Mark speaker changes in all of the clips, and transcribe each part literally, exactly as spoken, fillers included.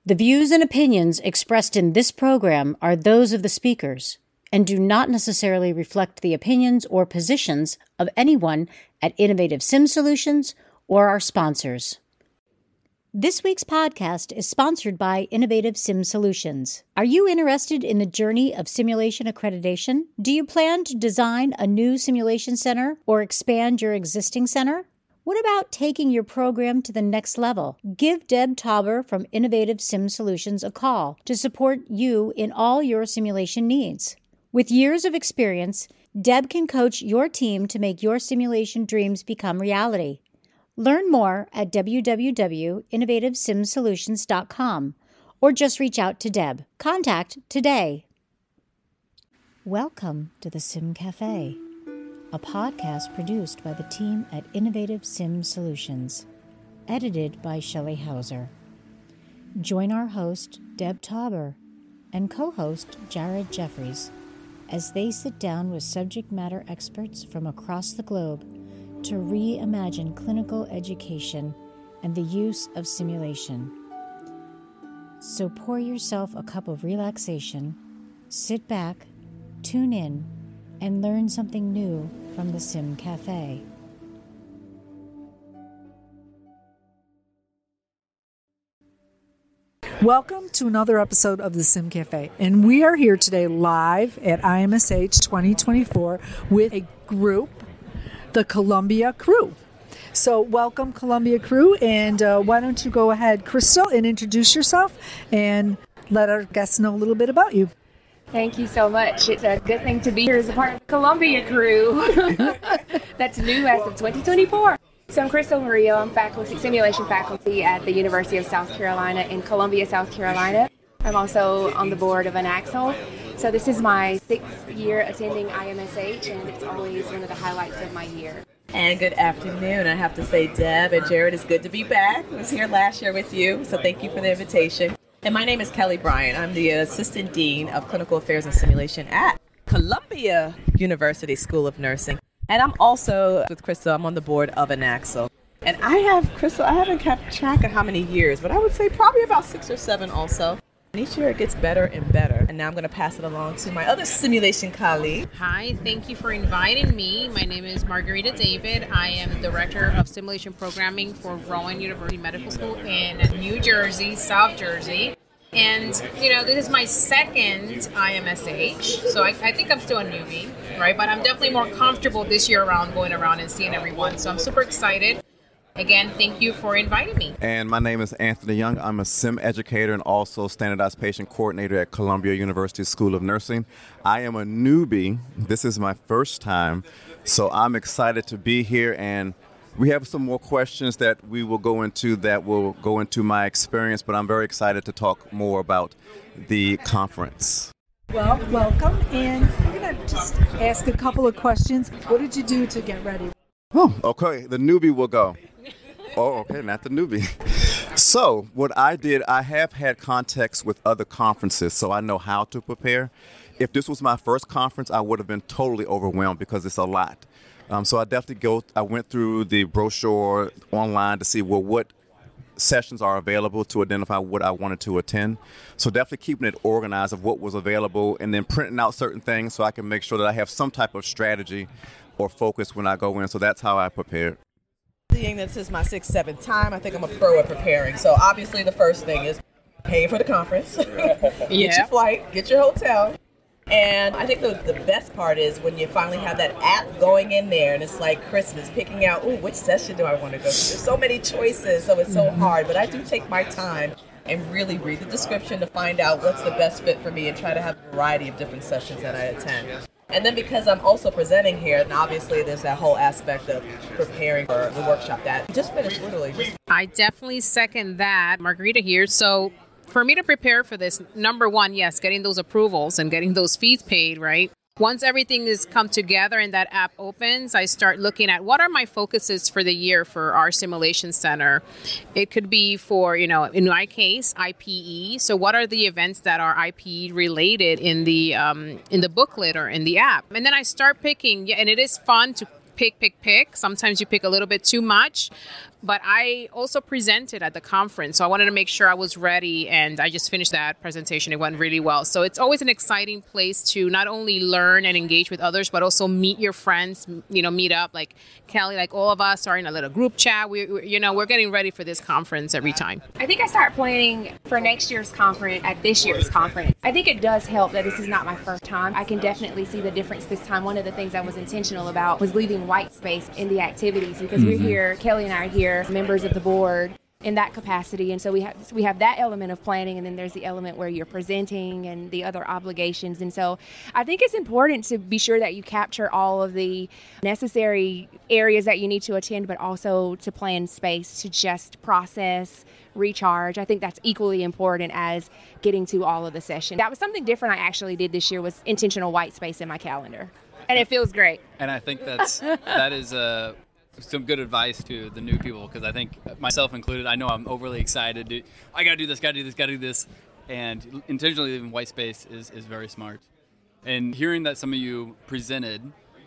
Speaker 1: The views and opinions expressed in this program are those of the speakers and do not necessarily reflect the opinions or positions of anyone at Innovative Sim Solutions or our sponsors. This week's podcast is sponsored by Innovative Sim Solutions. Are you interested in the journey of simulation accreditation? Do you plan to design a new simulation center or expand your existing center? What about taking your program to the next level? Give Deb Tauber from Innovative Sim Solutions a call to support you in all your simulation needs. With years of experience, Deb can coach your team to make your simulation dreams become reality. Learn more at w w w dot innovative sim solutions dot com or just reach out to Deb. Contact today. Welcome to the Sim Cafe, a podcast produced by the team at Innovative Sim Solutions, edited by Shelley Hauser. Join our host, Deb Tauber, and co-host Jared Jeffries as they sit down with subject matter experts from across the globe to reimagine clinical education and the use of simulation. So pour yourself a cup of relaxation, sit back, tune in, and learn something new from the Sim Cafe.
Speaker 2: Welcome to another episode of the Sim Cafe, and we are here today live at I M S H twenty twenty-four with a group, the Columbia Crew. So welcome, Columbia Crew, and uh, why don't you go ahead, Crystal, and introduce yourself and let our guests know a little bit about you.
Speaker 3: Thank you so much. It's a good thing to be here as a part of the Columbia Crew. That's new as of twenty twenty-four. So I'm Crystal Murillo. I'm faculty, simulation faculty at the University of South Carolina in Columbia, South Carolina. I'm also on the board of Anaxle. So this is my sixth year attending I M S H, and it's always one of the highlights of my year.
Speaker 4: And good afternoon. I have to say, Deb and Jared, it's good to be back. I was here last year with you, so thank you for the invitation. And my name is Kelly Bryant. I'm the Assistant Dean of Clinical Affairs and Simulation at Columbia University School of Nursing. And I'm also, with Crystal, I'm on the board of Anaxle. And I have, Crystal, I haven't kept track of how many years, but I would say probably about six or seven also. And each year it gets better and better. And now I'm going to pass it along to my other simulation colleague.
Speaker 5: Hi, thank you for inviting me. My name is Margarita David. I am Director of Simulation Programming for Rowan University Medical School in New Jersey, South Jersey. And, you know, this is my second I M S H, so I, I think I'm still a newbie, right? But I'm definitely more comfortable this year around going around and seeing everyone. So I'm super excited. Again, thank you for inviting me.
Speaker 6: And my name is Anthony Young. I'm a sim educator and also standardized patient coordinator at Columbia University School of Nursing. I am a newbie. This is my first time, so I'm excited to be here, and we have some more questions that we will go into that will go into my experience, but I'm very excited to talk more about the conference.
Speaker 2: Well, welcome, and we're going to just ask a couple of questions. What did you do to get ready?
Speaker 6: Oh, okay. The newbie will go. Oh, okay, not the newbie. So what I did, I have had contacts with other conferences, so I know how to prepare. If this was my first conference, I would have been totally overwhelmed because it's a lot. Um, so I definitely go. I went through the brochure online to see well what sessions are available to identify what I wanted to attend. So definitely keeping it organized of what was available and then printing out certain things so I can make sure that I have some type of strategy or focus when I go in. So that's how I prepared.
Speaker 4: Seeing this is my sixth, seventh time, I think I'm a pro at preparing. So obviously the first thing is paying for the conference. Get
Speaker 5: Yeah.
Speaker 4: your flight, get your hotel. And I think the, the best part is when you finally have that app going in there and it's like Christmas, picking out, ooh, which session do I want to go to? There's so many choices, so it's so hard. But I do take my time and really read the description to find out what's the best fit for me and try to have a variety of different sessions that I attend. And then because I'm also presenting here, and obviously there's that whole aspect of preparing for the workshop that we just finished literally. Just-
Speaker 5: I definitely second that. Margarita here. So for me to prepare for this, number one, yes, getting those approvals and getting those fees paid, right? Once everything is come together and that app opens, I start looking at what are my focuses for the year for our simulation center. It could be for, you know, in my case, I P E. So what are the events that are I P E related in the um, in the booklet or in the app? And then I start picking, yeah, and it is fun to pick, pick, pick. Sometimes you pick a little bit too much. But I also presented at the conference, so I wanted to make sure I was ready, and I just finished that presentation. It went really well. So it's always an exciting place to not only learn and engage with others, but also meet your friends, you know, meet up. Like Kelly, like all of us are in a little group chat. We, we you know, we're getting ready for this conference every time.
Speaker 3: I think I start planning for next year's conference at this year's conference. I think it does help that this is not my first time. I can definitely see the difference this time. One of the things I was intentional about was leaving white space in the activities, because mm-hmm. we're here, Kelly and I are here, members of the board in that capacity, and so we have we have that element of planning, and then there's the element where you're presenting and the other obligations. And so I think it's important to be sure that you capture all of the necessary areas that you need to attend, but also to plan space to just process, recharge. I think that's equally important as getting to all of the sessions. That was something different I actually did this year, was intentional white space in my calendar, and it feels great.
Speaker 7: And I think that's that is a some good advice to the new people, because I think, myself included, I know I'm overly excited. To, I got to do this, got to do this, got to do this. And intentionally leaving white space is, is very smart. And hearing that some of you presented,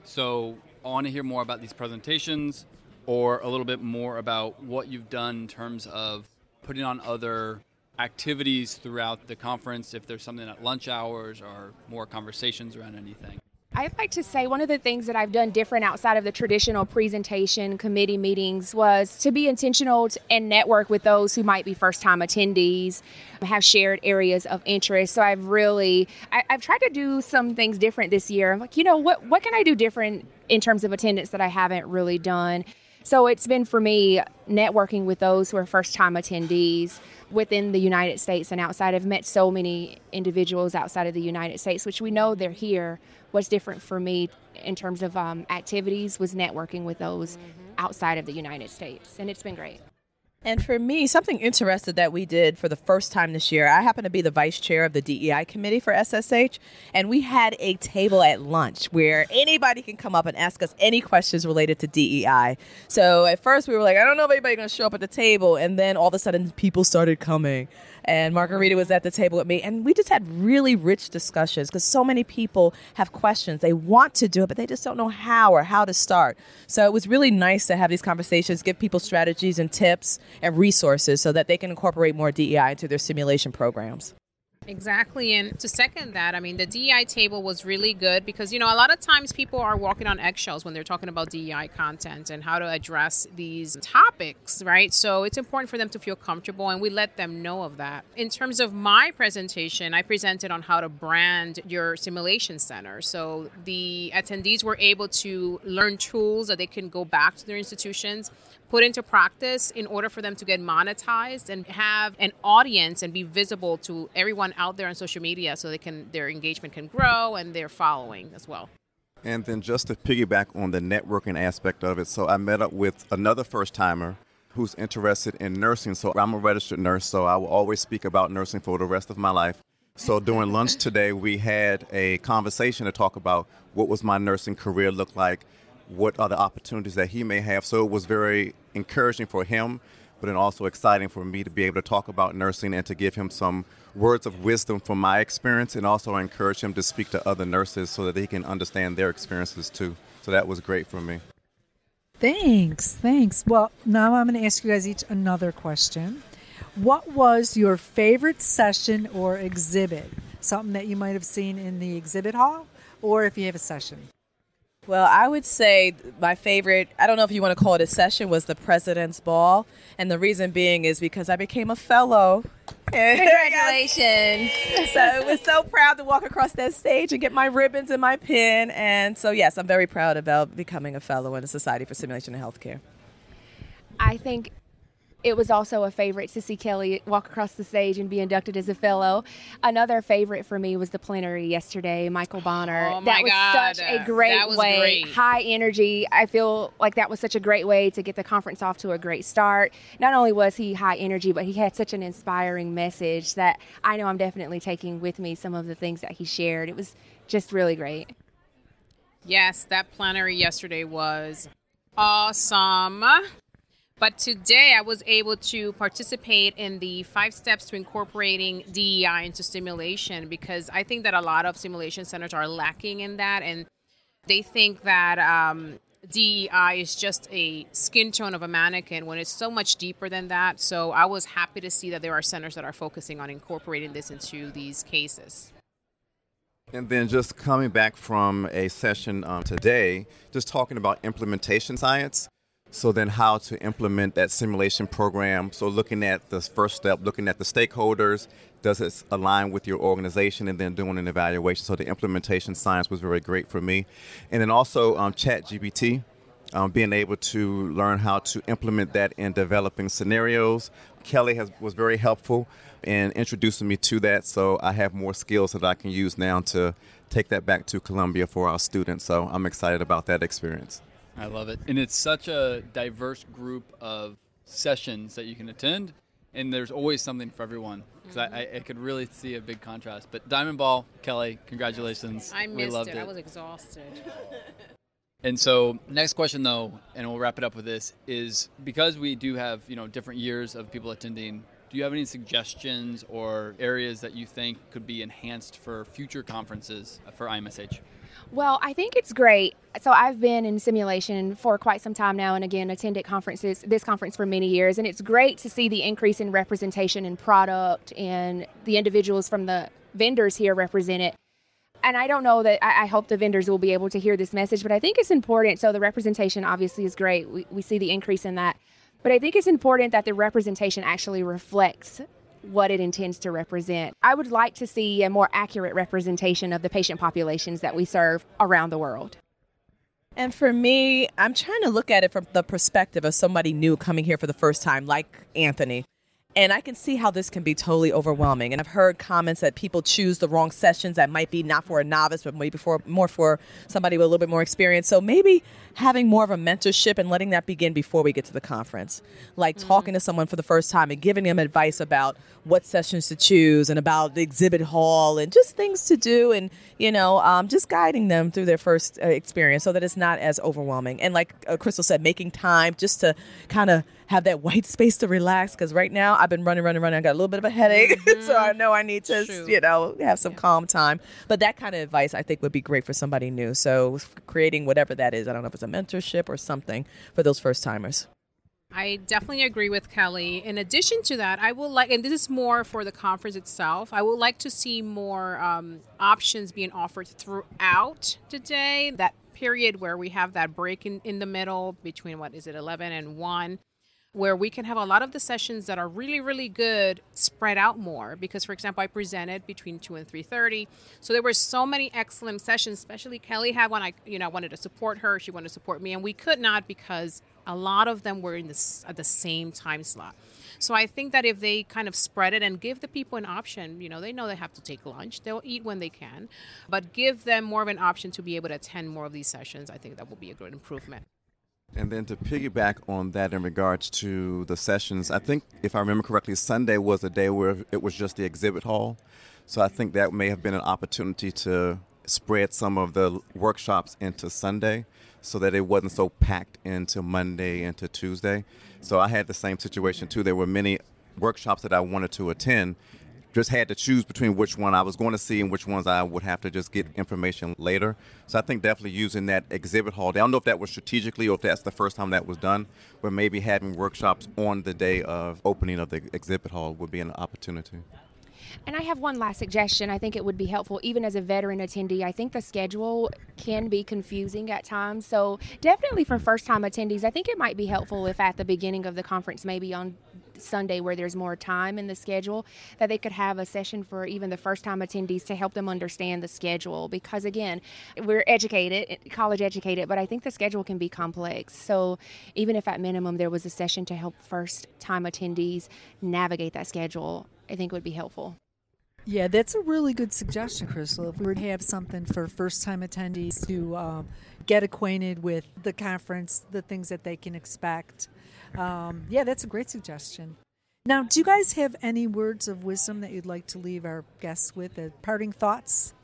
Speaker 7: so I want to hear more about these presentations, or a little bit more about what you've done in terms of putting on other activities throughout the conference, if there's something at lunch hours or more conversations around anything.
Speaker 3: I'd like to say one of the things that I've done different outside of the traditional presentation committee meetings was to be intentional and network with those who might be first-time attendees, have shared areas of interest. So I've really, I, I've tried to do some things different this year. I'm like, you know, what, what can I do different in terms of attendance that I haven't really done? So it's been, for me, networking with those who are first-time attendees within the United States and outside. I've met so many individuals outside of the United States, which we know they're here. What's different for me in terms of um, activities was networking with those mm-hmm. outside of the United States, and it's been great.
Speaker 4: And for me, something interesting that we did for the first time this year, I happen to be the vice chair of the D E I committee for S S H, and we had a table at lunch where anybody can come up and ask us any questions related to D E I. So at first we were like, I don't know if anybody's going to show up at the table, and then all of a sudden people started coming. And Margarita was at the table with me, and we just had really rich discussions, because so many people have questions. They want to do it, but they just don't know how or how to start. So it was really nice to have these conversations, give people strategies and tips and resources so that they can incorporate more D E I into their simulation programs.
Speaker 5: Exactly. And to second that, I mean, the D E I table was really good because, you know, a lot of times people are walking on eggshells when they're talking about D E I content and how to address these topics, right? So it's important for them to feel comfortable, and we let them know of that. In terms of my presentation, I presented on how to brand your simulation center. So the attendees were able to learn tools that they can go back to their institutions, put into practice in order for them to get monetized and have an audience and be visible to everyone out there on social media, so they can their engagement can grow and their following as well.
Speaker 6: And then just to piggyback on the networking aspect of it, so I met up with another first-timer who's interested in nursing. So I'm a registered nurse, so I will always speak about nursing for the rest of my life. So during lunch today, we had a conversation to talk about what was my nursing career look like, what are the opportunities that he may have. So it was very encouraging for him, but then also exciting for me to be able to talk about nursing and to give him some words of wisdom from my experience, and also encourage him to speak to other nurses so that they can understand their experiences too. So that was great for me.
Speaker 2: Thanks. Thanks. Well, now I'm going to ask you guys each another question. What was your favorite session or exhibit? Something that you might have seen in the exhibit hall, or if you have a session.
Speaker 4: Well, I would say my favorite, I don't know if you want to call it a session, was the President's Ball. And the reason being is because I became a fellow.
Speaker 3: Congratulations.
Speaker 4: So I was so proud to walk across that stage and get my ribbons and my pin. And so, yes, I'm very proud about becoming a fellow in the Society for Simulation and Healthcare.
Speaker 3: I think it was also a favorite to see Kelly walk across the stage and be inducted as a fellow. Another favorite for me was the plenary yesterday, Michael Bonner.
Speaker 5: Oh my
Speaker 3: that was
Speaker 5: God.
Speaker 3: such a great
Speaker 5: That was
Speaker 3: way,
Speaker 5: great.
Speaker 3: High energy. I feel like that was such a great way to get the conference off to a great start. Not only was he high energy, but he had such an inspiring message that I know I'm definitely taking with me some of the things that he shared. It was just really great.
Speaker 5: Yes, that plenary yesterday was awesome. But today I was able to participate in the five steps to incorporating D E I into simulation, because I think that a lot of simulation centers are lacking in that, and they think that um, D E I is just a skin tone of a mannequin when it's so much deeper than that. So I was happy to see that there are centers that are focusing on incorporating this into these cases.
Speaker 6: And then just coming back from a session um, today, just talking about implementation science. So then how to implement that simulation program. So looking at the first step, looking at the stakeholders, does it align with your organization, and then doing an evaluation. So the implementation science was very great for me. And then also um, ChatGPT, um, being able to learn how to implement that in developing scenarios. Kelly has was very helpful in introducing me to that. So I have more skills that I can use now to take that back to Columbia for our students. So I'm excited about that experience.
Speaker 7: I love it. And it's such a diverse group of sessions that you can attend, and there's always something for everyone. Because mm-hmm. I, I could really see a big contrast. But Diamond Ball, Kelly, congratulations.
Speaker 5: I missed
Speaker 7: we loved
Speaker 5: it.
Speaker 7: it.
Speaker 5: I was exhausted.
Speaker 7: And so next question, though, and we'll wrap it up with this, is because we do have, you know, different years of people attending, do you have any suggestions or areas that you think could be enhanced for future conferences for I M S H?
Speaker 3: Well, I think it's great. So I've been in simulation for quite some time now, and again, attended conferences, this conference for many years, and it's great to see the increase in representation and product and the individuals from the vendors here represented. And I don't know that, I, I hope the vendors will be able to hear this message, but I think it's important. So the representation obviously is great. We, we see the increase in that. But I think it's important that the representation actually reflects what it intends to represent. I would like to see a more accurate representation of the patient populations that we serve around the world.
Speaker 4: And for me, I'm trying to look at it from the perspective of somebody new coming here for the first time, like Anthony. And I can see how this can be totally overwhelming. And I've heard comments that people choose the wrong sessions that might be not for a novice, but maybe for more for somebody with a little bit more experience. So maybe having more of a mentorship and letting that begin before we get to the conference. Like mm-hmm. talking to someone for the first time and giving them advice about what sessions to choose and about the exhibit hall and just things to do and, you know, um, just guiding them through their first uh, experience so that it's not as overwhelming. And like uh, Crystal said, making time just to kind of have that white space to relax, because right now I've been running, running, running. I got a little bit of a headache, mm-hmm. so I know I need to, Shoot. you know, have some yeah. calm time. But that kind of advice I think would be great for somebody new. So creating whatever that is, I don't know if it's a mentorship or something for those first timers.
Speaker 5: I definitely agree with Kelly. In addition to that, I would like, and this is more for the conference itself, I would like to see more um, options being offered throughout the day. That period where we have that break in, in the middle between, what is it, eleven and one, where we can have a lot of the sessions that are really, really good spread out more. Because, for example, I presented between two and three thirty. So there were so many excellent sessions, especially Kelly had one. I, you know, wanted to support her. She wanted to support me. And we could not because a lot of them were in this at the same time slot. So I think that if they kind of spread it and give the people an option, you know, they know they have to take lunch. They'll eat when they can. But give them more of an option to be able to attend more of these sessions. I think that will be a good improvement.
Speaker 6: And then to piggyback on that in regards to the sessions, I think, if I remember correctly, Sunday was a day where it was just the exhibit hall. So I think that may have been an opportunity to spread some of the workshops into Sunday so that it wasn't so packed into Monday into Tuesday. So I had the same situation, too. There were many workshops that I wanted to attend, just had to choose between which one I was going to see and which ones I would have to just get information later. So I think definitely using that exhibit hall. I don't know if that was strategically or if that's the first time that was done, but maybe having workshops on the day of opening of the exhibit hall would be an opportunity.
Speaker 3: And I have one last suggestion. I think it would be helpful, even as a veteran attendee. I think the schedule can be confusing at times. So definitely for first-time attendees, I think it might be helpful if at the beginning of the conference, maybe on Sunday where there's more time in the schedule, that they could have a session for even the first-time attendees to help them understand the schedule. Because, again, we're educated, college educated, but I think the schedule can be complex. So even if at minimum there was a session to help first-time attendees navigate that schedule, I think would be helpful.
Speaker 2: Yeah, that's a really good suggestion, Crystal. If we were to have something for first-time attendees to um, get acquainted with the conference, the things that they can expect. Um, yeah, that's a great suggestion. Now, do you guys have any words of wisdom that you'd like to leave our guests with, uh, parting thoughts?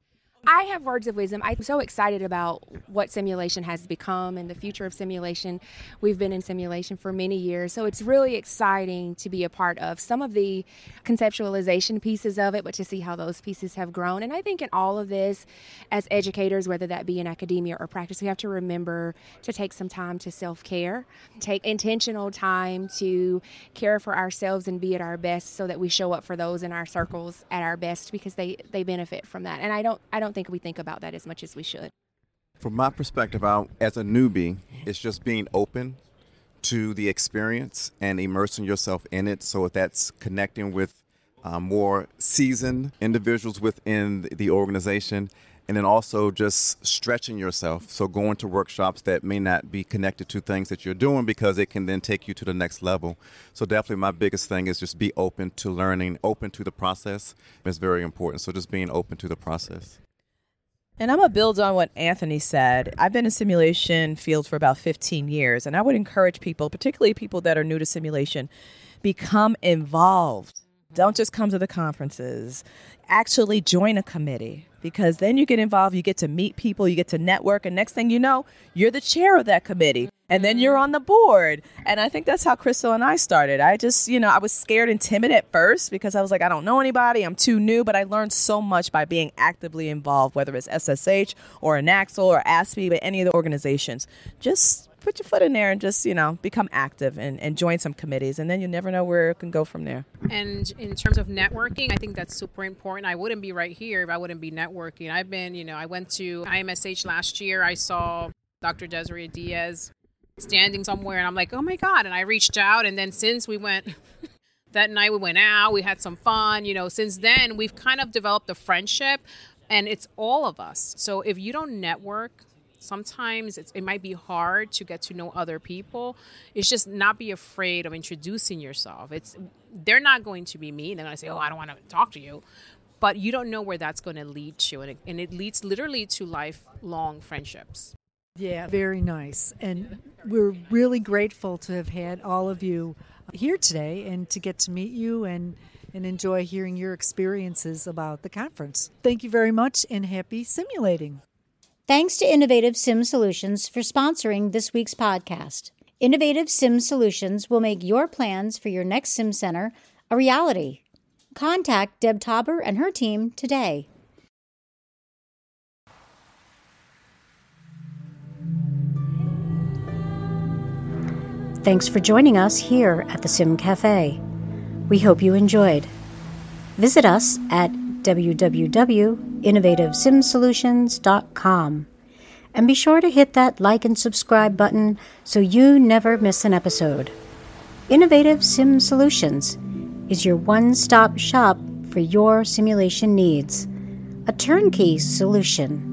Speaker 3: I have words of wisdom. I'm so excited about what simulation has become and the future of simulation. We've been in simulation for many years, so it's really exciting to be a part of some of the conceptualization pieces of it, but to see how those pieces have grown. And I think in all of this, as educators, whether that be in academia or practice, we have to remember to take some time to self-care, take intentional time to care for ourselves and be at our best so that we show up for those in our circles at our best, because they, they benefit from that. And I don't I don't think we think about that as much as we should.
Speaker 6: From my perspective, I, as a newbie, it's just being open to the experience and immersing yourself in it. So if that's connecting with uh, more seasoned individuals within the organization, and then also just stretching yourself. So going to workshops that may not be connected to things that you're doing, because it can then take you to the next level. So definitely my biggest thing is just be open to learning, open to the process. It's very important. So just being open to the process.
Speaker 4: And I'm going to build on what Anthony said. I've been in simulation field for about fifteen years, and I would encourage people, particularly people that are new to simulation, become involved. Don't just come to the conferences. Actually join a committee, because then you get involved, you get to meet people, you get to network, and next thing you know, you're the chair of that committee, and then you're on the board. And I think that's how Crystal and I started. I just, you know, I was scared and timid at first because I was like, I don't know anybody, I'm too new, but I learned so much by being actively involved, whether it's S S H or NAXL or A S P E, but any of the organizations. Just put your foot in there and just, you know, become active and, and join some committees, and then you never know where it can go from there.
Speaker 5: And in terms of networking, I think that's super important. I wouldn't be right here if I wouldn't be networking. I've been, you know, I went to I M S H last year. I saw Doctor Desiree Diaz standing somewhere, and I'm like, oh my God. And I reached out, and then since we went, that night we went out, we had some fun, you know, since then we've kind of developed a friendship, and it's all of us. So if you don't network, sometimes it's, it might be hard to get to know other people. It's just not be afraid of introducing yourself. It's they're not going to be mean. They're going to say, oh, I don't want to talk to you. But you don't know where that's going to lead to. And it, and it leads literally to lifelong friendships.
Speaker 2: Yeah, very nice. And we're really grateful to have had all of you here today and to get to meet you and, and enjoy hearing your experiences about the conference. Thank you very much, and happy simulating.
Speaker 1: Thanks to Innovative Sim Solutions for sponsoring this week's podcast. Innovative Sim Solutions will make your plans for your next Sim Center a reality. Contact Deb Tauber and her team today. Thanks for joining us here at the Sim Cafe. We hope you enjoyed. Visit us at w w w dot innovative sim solutions dot com. And be sure to hit that like and subscribe button so you never miss an episode. Innovative Sim Solutions is your one-stop shop for your simulation needs. A turnkey solution.